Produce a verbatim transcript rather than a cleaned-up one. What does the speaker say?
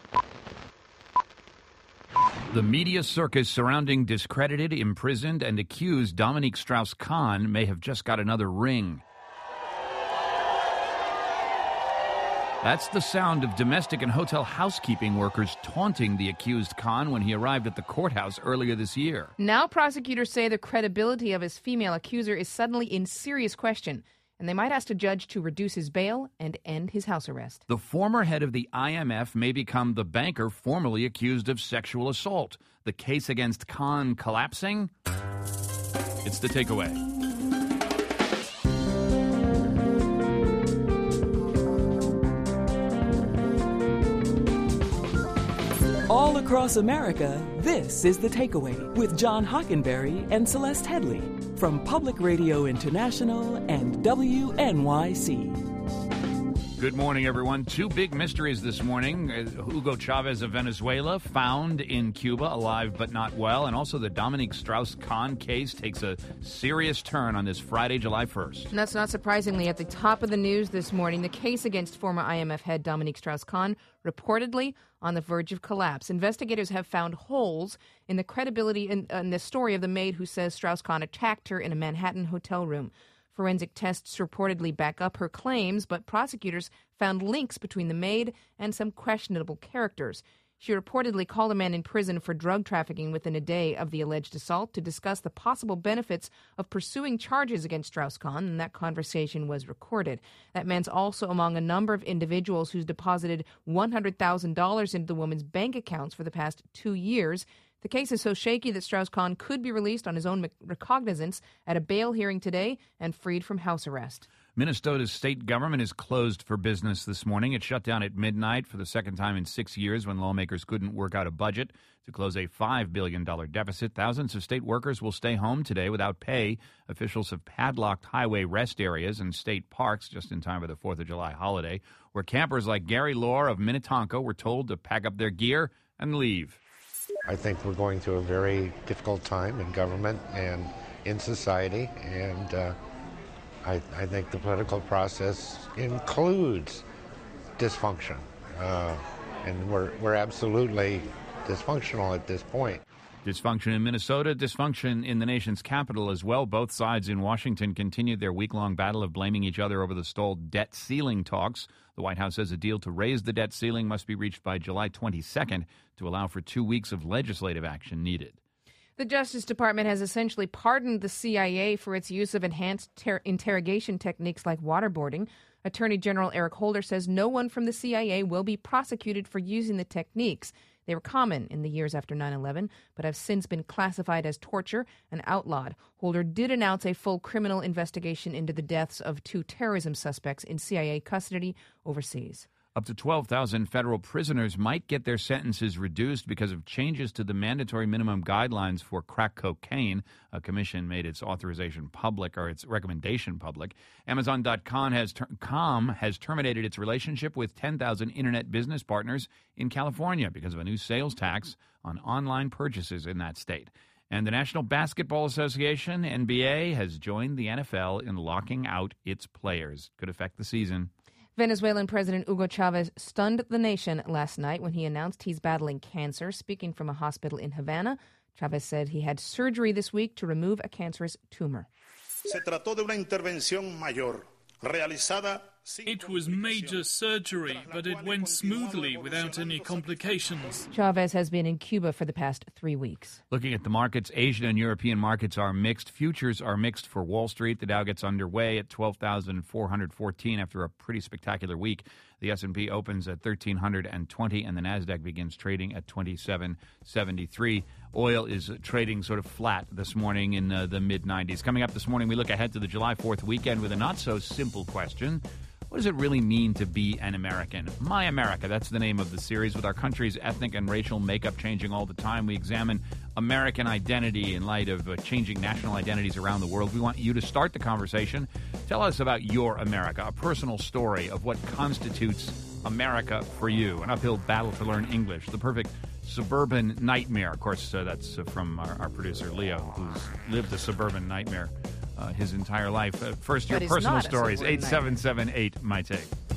The media circus surrounding discredited, imprisoned, and accused Dominique Strauss-Kahn may have just got another ring. That's the sound of domestic and hotel housekeeping workers taunting the accused Kahn when he arrived at the courthouse earlier this year. Now prosecutors say the credibility of his female accuser is suddenly in serious question, and they might ask a judge to reduce his bail and end his house arrest. The former head of the I M F may become the banker formerly accused of sexual assault. The case against Kahn collapsing? It's the takeaway. All across America, this is The Takeaway with John Hockenberry and Celeste Headley from Public Radio International and W N Y C. Good morning, everyone. Two big mysteries this morning. Uh, Hugo Chavez of Venezuela, found in Cuba, alive but not well. And also the Dominique Strauss-Kahn case takes a serious turn on this Friday, July first. And that's not surprisingly at the top of the news this morning. The case against former I M F head Dominique Strauss-Kahn reportedly on the verge of collapse. Investigators have found holes in the credibility in, in the story of the maid who says Strauss-Kahn attacked her in a Manhattan hotel room. Forensic tests reportedly back up her claims, but prosecutors found links between the maid and some questionable characters. She reportedly called a man in prison for drug trafficking within a day of the alleged assault to discuss the possible benefits of pursuing charges against Strauss-Kahn, and that conversation was recorded. That man's also among a number of individuals who's deposited one hundred thousand dollars into the woman's bank accounts for the past two years. The case is so shaky that Strauss-Kahn could be released on his own recognizance at a bail hearing today and freed from house arrest. Minnesota's state government is closed for business this morning. It shut down at midnight for the second time in six years when lawmakers couldn't work out a budget to close a five billion dollars deficit. Thousands of state workers will stay home today without pay. Officials have padlocked highway rest areas and state parks just in time for the fourth of July holiday, where campers like Gary Lohr of Minnetonka were told to pack up their gear and leave. I think we're going through a very difficult time in government and in society, and uh, I, I think the political process includes dysfunction, uh, and we're, we're absolutely dysfunctional at this point. Dysfunction in Minnesota, dysfunction in the nation's capital as well. Both sides in Washington continued their week-long battle of blaming each other over the stalled debt ceiling talks. The White House says a deal to raise the debt ceiling must be reached by July twenty-second to allow for two weeks of legislative action needed. The Justice Department has essentially pardoned the C I A for its use of enhanced ter- interrogation techniques like waterboarding. Attorney General Eric Holder says no one from the C I A will be prosecuted for using the techniques. They were common in the years after nine eleven, but have since been classified as torture and outlawed. Holder did announce a full criminal investigation into the deaths of two terrorism suspects in C I A custody overseas. Up to twelve thousand federal prisoners might get their sentences reduced because of changes to the mandatory minimum guidelines for crack cocaine. A commission made its authorization public, or its recommendation public. Amazon dot com has, ter- com has terminated its relationship with ten thousand internet business partners in California because of a new sales tax on online purchases in that state. And the National Basketball Association, N B A, has joined the N F L in locking out its players. Could affect the season. Venezuelan President Hugo Chavez stunned the nation last night when he announced he's battling cancer. Speaking from a hospital in Havana, Chavez said he had surgery this week to remove a cancerous tumor. Se trató de una intervención mayor, realizada. It was major surgery, but it went smoothly without any complications. Chavez has been in Cuba for the past three weeks. Looking at the markets, Asian and European markets are mixed. Futures are mixed for Wall Street. The Dow gets underway at twelve thousand four hundred fourteen after a pretty spectacular week. The S and P opens at one thousand three hundred twenty, and the Nasdaq begins trading at twenty-seven seventy-three. Oil is trading sort of flat this morning in uh, the mid nineties. Coming up this morning, we look ahead to the July fourth weekend with a not-so-simple question. What does it really mean to be an American? My America, that's the name of the series. With our country's ethnic and racial makeup changing all the time, we examine American identity in light of uh, changing national identities around the world. We want you to start the conversation. Tell us about your America, a personal story of what constitutes America for you. An uphill battle to learn English, the perfect suburban nightmare. Of course, uh, that's uh, from our, our producer, Leo, who's lived a suburban nightmare Uh, his entire life. Uh, first, your personal stories. eight seven seven eight, my take.